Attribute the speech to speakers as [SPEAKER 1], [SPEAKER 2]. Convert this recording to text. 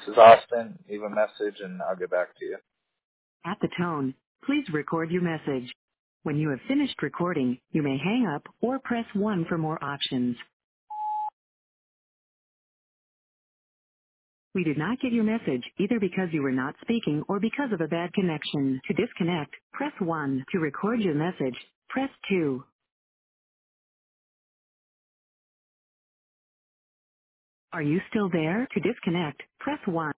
[SPEAKER 1] is Austin. Leave a message and I'll get back to you.
[SPEAKER 2] At the tone, please record your message. When you have finished recording, you may hang up or press 1 for more options. We did not get your message either because you were not speaking or because of a bad connection. To disconnect, press 1. To record your message, press 2. Are you still there? To disconnect, press 1.